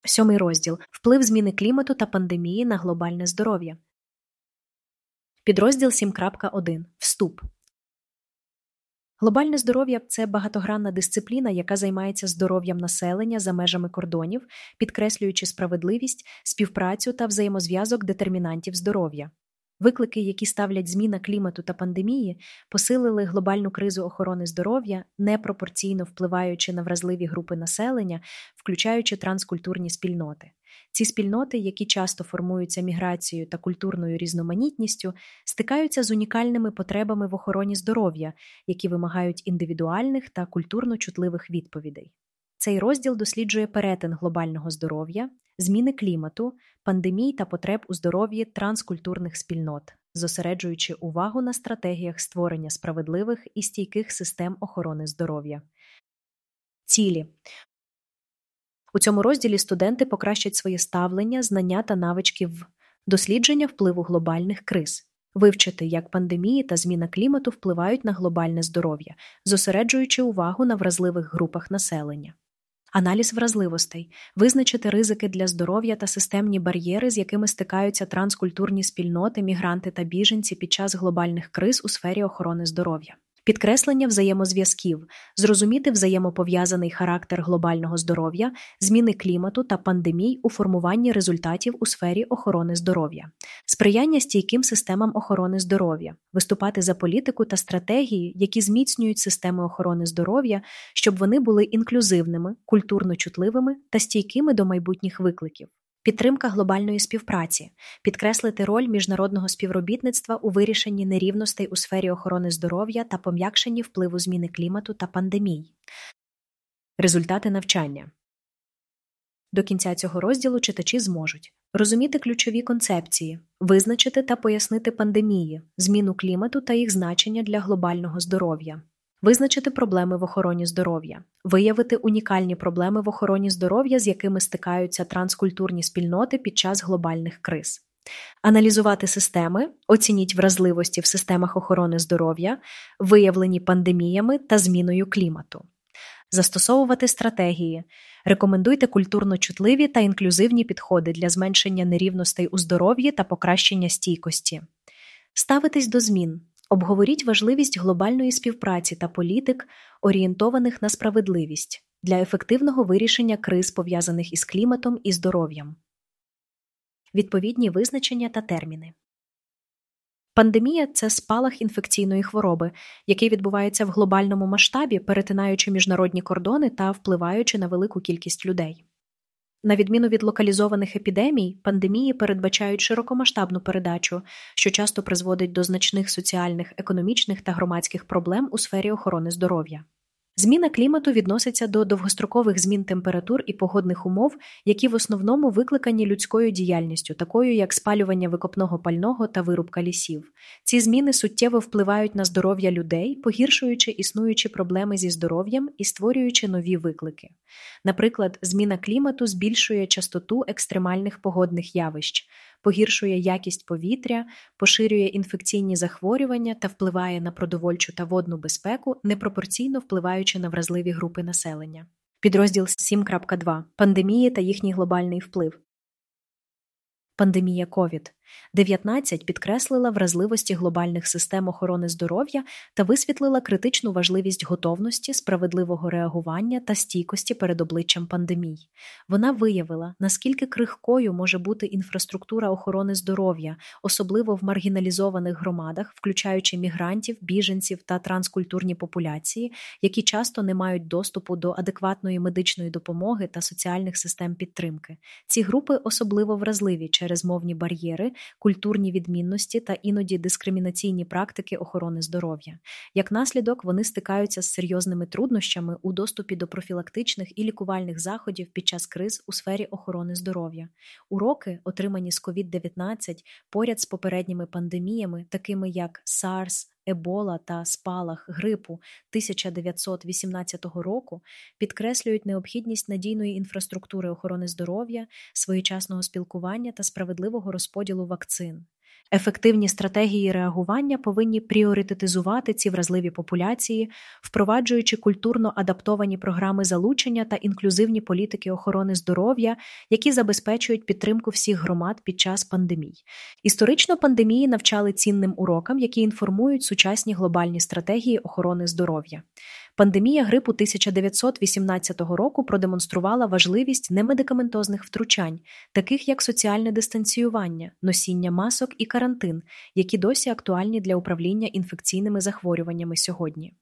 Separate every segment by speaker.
Speaker 1: 7 розділ. Вплив зміни клімату та пандемії на глобальне здоров'я. Підрозділ 7.1. Вступ. Глобальне здоров'я – це багатогранна дисципліна, яка займається здоров'ям населення за межами кордонів, підкреслюючи справедливість, співпрацю та взаємозв'язок детермінантів здоров'я. Виклики, які ставлять зміна клімату та пандемії, посилили глобальну кризу охорони здоров'я, непропорційно впливаючи на вразливі групи населення, включаючи транскультурні спільноти. Ці спільноти, які часто формуються міграцією та культурною різноманітністю, стикаються з унікальними потребами в охороні здоров'я, які вимагають індивідуальних та культурно чутливих відповідей. Цей розділ досліджує перетин глобального здоров'я, зміни клімату, пандемій та потреб у здоров'ї транскультурних спільнот, зосереджуючи увагу на стратегіях створення справедливих і стійких систем охорони здоров'я. Цілі. У цьому розділі студенти покращать своє ставлення, знання та навички в дослідження впливу глобальних криз, вивчити, як пандемії та зміна клімату впливають на глобальне здоров'я, зосереджуючи увагу на вразливих групах населення. Аналіз вразливостей, визначити ризики для здоров'я та системні бар'єри, з якими стикаються транскультурні спільноти, мігранти та біженці під час глобальних криз у сфері охорони здоров'я. Підкреслення взаємозв'язків, зрозуміти взаємопов'язаний характер глобального здоров'я, зміни клімату та пандемій у формуванні результатів у сфері охорони здоров'я. Сприяння стійким системам охорони здоров'я, виступати за політику та стратегії, які зміцнюють системи охорони здоров'я, щоб вони були інклюзивними, культурно чутливими та стійкими до майбутніх викликів. Підтримка глобальної співпраці, підкреслити роль міжнародного співробітництва у вирішенні нерівностей у сфері охорони здоров'я та пом'якшенні впливу зміни клімату та пандемій. Результати навчання. До кінця цього розділу читачі зможуть розуміти ключові концепції, визначити та пояснити пандемії, зміну клімату та їх значення для глобального здоров'я, визначити проблеми в охороні здоров'я, виявити унікальні проблеми в охороні здоров'я, з якими стикаються транскультурні спільноти під час глобальних криз, аналізувати системи, оцініть вразливості в системах охорони здоров'я, виявлені пандеміями та зміною клімату, застосовувати стратегії, рекомендуйте культурно чутливі та інклюзивні підходи для зменшення нерівностей у здоров'ї та покращення стійкості, ставитись до змін. Обговоріть важливість глобальної співпраці та політик, орієнтованих на справедливість, для ефективного вирішення криз, пов'язаних із кліматом і здоров'ям. Відповідні визначення та терміни. Пандемія – це спалах інфекційної хвороби, який відбувається в глобальному масштабі, перетинаючи міжнародні кордони та впливаючи на велику кількість людей. На відміну від локалізованих епідемій, пандемії передбачають широкомасштабну передачу, що часто призводить до значних соціальних, економічних та громадських проблем у сфері охорони здоров'я. Зміна клімату відноситься до довгострокових змін температур і погодних умов, які в основному викликані людською діяльністю, такою як спалювання викопного пального та вирубка лісів. Ці зміни суттєво впливають на здоров'я людей, погіршуючи існуючі проблеми зі здоров'ям і створюючи нові виклики. Наприклад, зміна клімату збільшує частоту екстремальних погодних явищ, погіршує якість повітря, поширює інфекційні захворювання та впливає на продовольчу та водну безпеку, непропорційно впливаючи на вразливі групи населення. Підрозділ 7.2. Пандемії та їхній глобальний вплив. Пандемія COVID-19 підкреслила вразливості глобальних систем охорони здоров'я та висвітлила критичну важливість готовності, справедливого реагування та стійкості перед обличчям пандемій. Вона виявила, наскільки крихкою може бути інфраструктура охорони здоров'я, особливо в маргіналізованих громадах, включаючи мігрантів, біженців та транскультурні популяції, які часто не мають доступу до адекватної медичної допомоги та соціальних систем підтримки. Ці групи особливо вразливі через мовні бар'єри, культурні відмінності та іноді дискримінаційні практики охорони здоров'я. Як наслідок, вони стикаються з серйозними труднощами у доступі до профілактичних і лікувальних заходів під час криз у сфері охорони здоров'я. Уроки, отримані з COVID-19, поряд з попередніми пандеміями, такими як SARS, Ебола та спалах грипу 1918 року, підкреслюють необхідність надійної інфраструктури охорони здоров'я, своєчасного спілкування та справедливого розподілу вакцин. Ефективні стратегії реагування повинні пріоритетизувати ці вразливі популяції, впроваджуючи культурно адаптовані програми залучення та інклюзивні політики охорони здоров'я, які забезпечують підтримку всіх громад під час пандемій. Історично пандемії навчали цінним урокам, які інформують сучасні глобальні стратегії охорони здоров'я. Пандемія грипу 1918 року продемонструвала важливість немедикаментозних втручань, таких як соціальне дистанціювання, носіння масок і карантин, які досі актуальні для управління інфекційними захворюваннями сьогодні.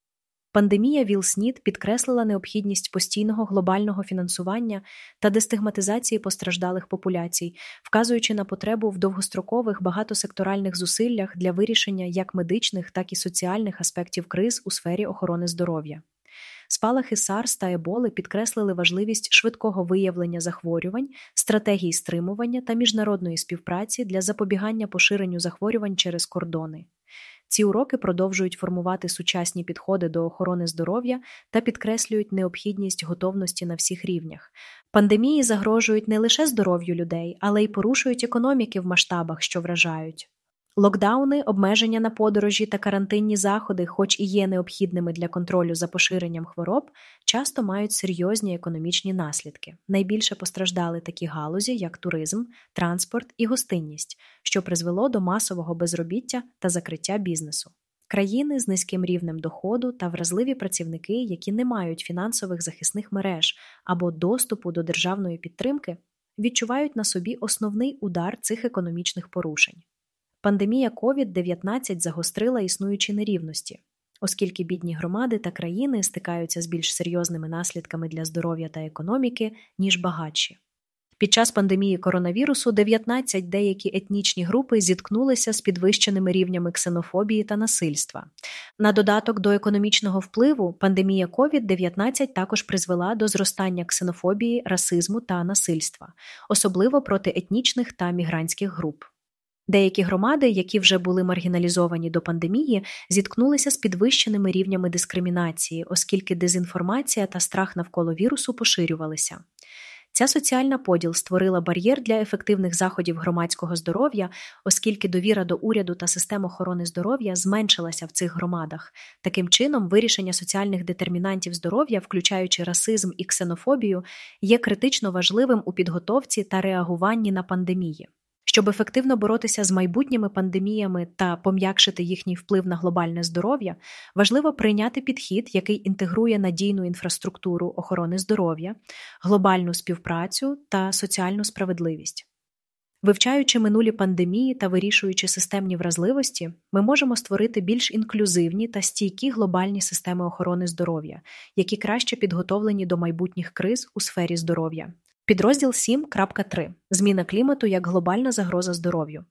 Speaker 1: Пандемія ВІЛ-СНІД підкреслила необхідність постійного глобального фінансування та дестигматизації постраждалих популяцій, вказуючи на потребу в довгострокових багатосекторальних зусиллях для вирішення як медичних, так і соціальних аспектів криз у сфері охорони здоров'я. Спалахи САРС та Еболи підкреслили важливість швидкого виявлення захворювань, стратегій стримування та міжнародної співпраці для запобігання поширенню захворювань через кордони. Ці уроки продовжують формувати сучасні підходи до охорони здоров'я та підкреслюють необхідність готовності на всіх рівнях. Пандемії загрожують не лише здоров'ю людей, але й порушують економіки в масштабах, що вражають. Локдауни, обмеження на подорожі та карантинні заходи, хоч і є необхідними для контролю за поширенням хвороб, часто мають серйозні економічні наслідки. Найбільше постраждали такі галузі, як туризм, транспорт і гостинність, що призвело до масового безробіття та закриття бізнесу. Країни з низьким рівнем доходу та вразливі працівники, які не мають фінансових захисних мереж або доступу до державної підтримки, відчувають на собі основний удар цих економічних порушень. Пандемія COVID-19 загострила існуючі нерівності, оскільки бідні громади та країни стикаються з більш серйозними наслідками для здоров'я та економіки, ніж багатші. Під час пандемії коронавірусу 19 деякі етнічні групи зіткнулися з підвищеними рівнями ксенофобії та насильства. На додаток до економічного впливу, пандемія COVID-19 також призвела до зростання ксенофобії, расизму та насильства, особливо проти етнічних та мігрантських груп. Деякі громади, які вже були маргіналізовані до пандемії, зіткнулися з підвищеними рівнями дискримінації, оскільки дезінформація та страх навколо вірусу поширювалися. Ця соціальна поділ створила бар'єр для ефективних заходів громадського здоров'я, оскільки довіра до уряду та систем охорони здоров'я зменшилася в цих громадах. Таким чином, вирішення соціальних детермінантів здоров'я, включаючи расизм і ксенофобію, є критично важливим у підготовці та реагуванні на пандемії. Щоб ефективно боротися з майбутніми пандеміями та пом'якшити їхній вплив на глобальне здоров'я, важливо прийняти підхід, який інтегрує надійну інфраструктуру охорони здоров'я, глобальну співпрацю та соціальну справедливість. Вивчаючи минулі пандемії та вирішуючи системні вразливості, ми можемо створити більш інклюзивні та стійкі глобальні системи охорони здоров'я, які краще підготовлені до майбутніх криз у сфері здоров'я. Підрозділ 7.3. Зміна клімату як глобальна загроза здоров'ю.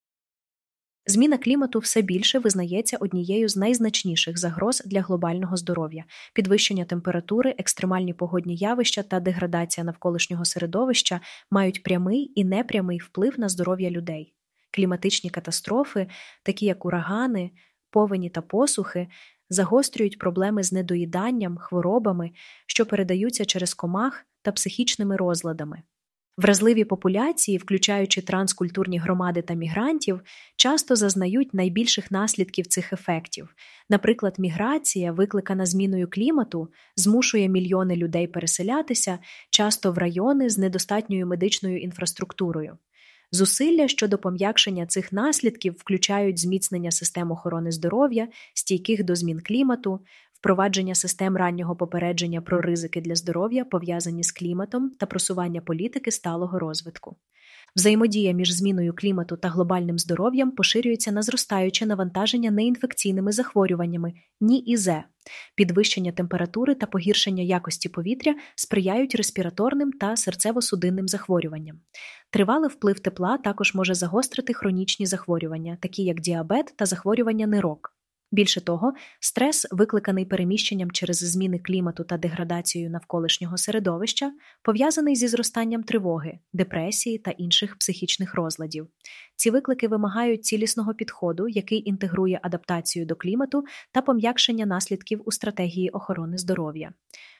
Speaker 1: Зміна клімату все більше визнається однією з найзначніших загроз для глобального здоров'я. Підвищення температури, екстремальні погодні явища та деградація навколишнього середовища мають прямий і непрямий вплив на здоров'я людей. Кліматичні катастрофи, такі як урагани, повені та посухи, загострюють проблеми з недоїданням, хворобами, що передаються через комах та психічними розладами. Вразливі популяції, включаючи транскультурні громади та мігрантів, часто зазнають найбільших наслідків цих ефектів. Наприклад, міграція, викликана зміною клімату, змушує мільйони людей переселятися, часто в райони з недостатньою медичною інфраструктурою. Зусилля щодо пом'якшення цих наслідків включають зміцнення систем охорони здоров'я, стійких до змін клімату, впровадження систем раннього попередження про ризики для здоров'я, пов'язані з кліматом, та просування політики сталого розвитку. Взаємодія між зміною клімату та глобальним здоров'ям поширюється на зростаюче навантаження неінфекційними захворюваннями НІІЗ. Підвищення температури та погіршення якості повітря сприяють респіраторним та серцево-судинним захворюванням. Тривалий вплив тепла також може загострити хронічні захворювання, такі як діабет та захворювання нирок. Більше того, стрес, викликаний переміщенням через зміни клімату та деградацією навколишнього середовища, пов'язаний зі зростанням тривоги, депресії та інших психічних розладів. Ці виклики вимагають цілісного підходу, який інтегрує адаптацію до клімату та пом'якшення наслідків у стратегії охорони здоров'я.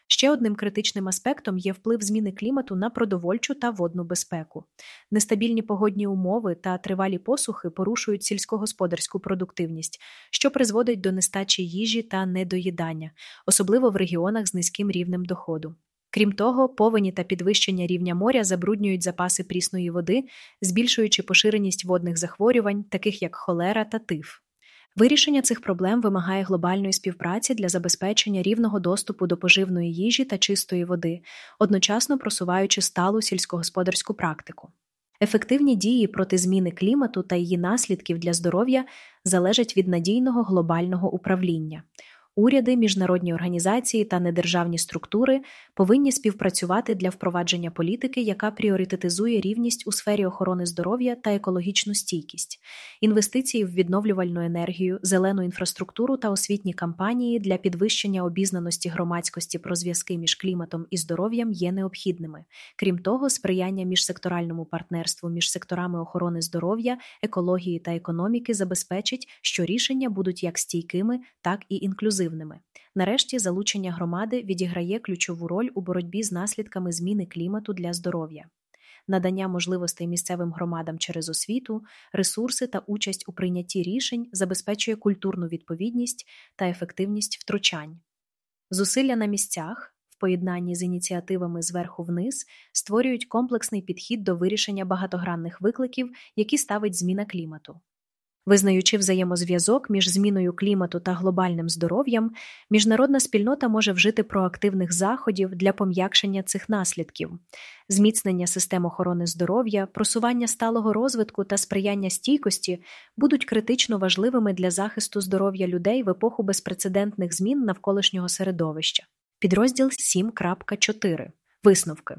Speaker 1: Ще одним критичним аспектом є вплив зміни клімату на продовольчу та водну безпеку. Нестабільні погодні умови та тривалі посухи порушують сільськогосподарську продуктивність, що призводить до нестачі їжі та недоїдання, особливо в регіонах з низьким рівнем доходу. Крім того, повені та підвищення рівня моря забруднюють запаси прісної води, збільшуючи поширеність водних захворювань, таких як холера та тиф. Вирішення цих проблем вимагає глобальної співпраці для забезпечення рівного доступу до поживної їжі та чистої води, одночасно просуваючи сталу сільськогосподарську практику. Ефективні дії проти зміни клімату та її наслідків для здоров'я залежать від надійного глобального управління. Уряди, міжнародні організації та недержавні структури повинні співпрацювати для впровадження політики, яка пріоритетизує рівність у сфері охорони здоров'я та екологічну стійкість, інвестиції в відновлювальну енергію, зелену інфраструктуру та освітні кампанії для підвищення обізнаності громадськості про зв'язки між кліматом і здоров'ям є необхідними. Крім того, сприяння міжсекторальному партнерству між секторами охорони здоров'я, екології та економіки забезпечить, що рішення будуть як стійкими, так і інклюзивними. Нарешті, залучення громади відіграє ключову роль у боротьбі з наслідками зміни клімату для здоров'я. Надання можливостей місцевим громадам через освіту, ресурси та участь у прийнятті рішень забезпечує культурну відповідність та ефективність втручань. Зусилля на місцях, в поєднанні з ініціативами зверху вниз, створюють комплексний підхід до вирішення багатогранних викликів, які ставить зміна клімату. Визнаючи взаємозв'язок між зміною клімату та глобальним здоров'ям, міжнародна спільнота може вжити проактивних заходів для пом'якшення цих наслідків. Зміцнення систем охорони здоров'я, просування сталого розвитку та сприяння стійкості будуть критично важливими для захисту здоров'я людей в епоху безпрецедентних змін навколишнього середовища. Підрозділ 7.4. Висновки.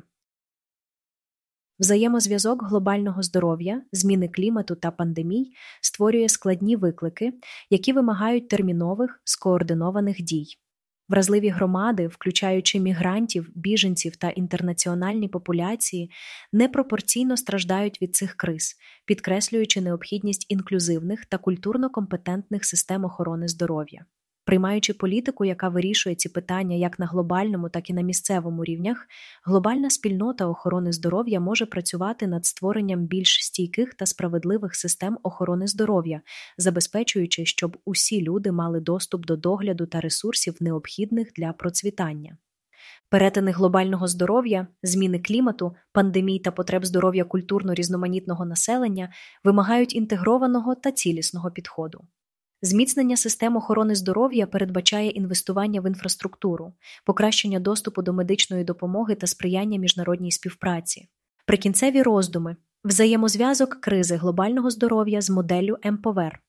Speaker 1: Взаємозв'язок глобального здоров'я, зміни клімату та пандемій створює складні виклики, які вимагають термінових, скоординованих дій. Вразливі громади, включаючи мігрантів, біженців та інтернаціональні популяції, непропорційно страждають від цих криз, підкреслюючи необхідність інклюзивних та культурно компетентних систем охорони здоров'я. Приймаючи політику, яка вирішує ці питання як на глобальному, так і на місцевому рівнях, глобальна спільнота охорони здоров'я може працювати над створенням більш стійких та справедливих систем охорони здоров'я, забезпечуючи, щоб усі люди мали доступ до догляду та ресурсів, необхідних для процвітання. Перетини глобального здоров'я, зміни клімату, пандемій та потреб здоров'я культурно-різноманітного населення вимагають інтегрованого та цілісного підходу. Зміцнення систем охорони здоров'я передбачає інвестування в інфраструктуру, покращення доступу до медичної допомоги та сприяння міжнародній співпраці. Прикінцеві роздуми. Взаємозв'язок кризи глобального здоров'я з моделлю МПОВЕР.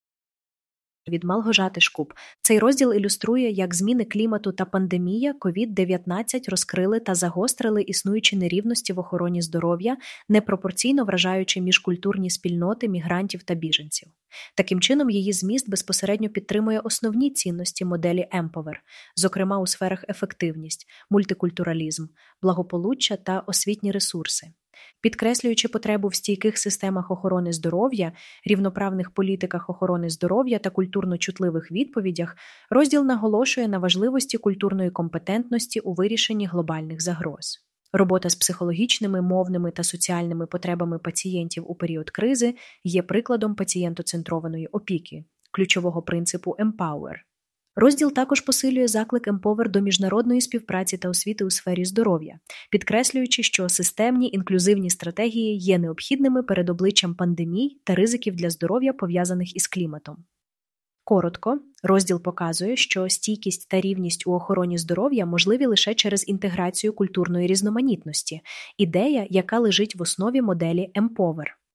Speaker 1: Від Малгожати Шкуб. Цей розділ ілюструє, як зміни клімату та пандемія COVID-19 розкрили та загострили існуючі нерівності в охороні здоров'я, непропорційно вражаючи міжкультурні спільноти мігрантів та біженців. Таким чином, її зміст безпосередньо підтримує основні цінності моделі МПОВЕР, зокрема у сферах ефективність, мультикультуралізм, благополуччя та освітні ресурси. Підкреслюючи потребу в стійких системах охорони здоров'я, рівноправних політиках охорони здоров'я та культурно-чутливих відповідях, розділ наголошує на важливості культурної компетентності у вирішенні глобальних загроз. Робота з психологічними, мовними та соціальними потребами пацієнтів у період кризи є прикладом пацієнтоцентрованої опіки, ключового принципу Empower. Розділ також посилює заклик МПОВЕР до міжнародної співпраці та освіти у сфері здоров'я, підкреслюючи, що системні інклюзивні стратегії є необхідними перед обличчям пандемій та ризиків для здоров'я, пов'язаних із кліматом. Коротко, розділ показує, що стійкість та рівність у охороні здоров'я можливі лише через інтеграцію культурної різноманітності, ідея, яка лежить в основі моделі МПОВЕР.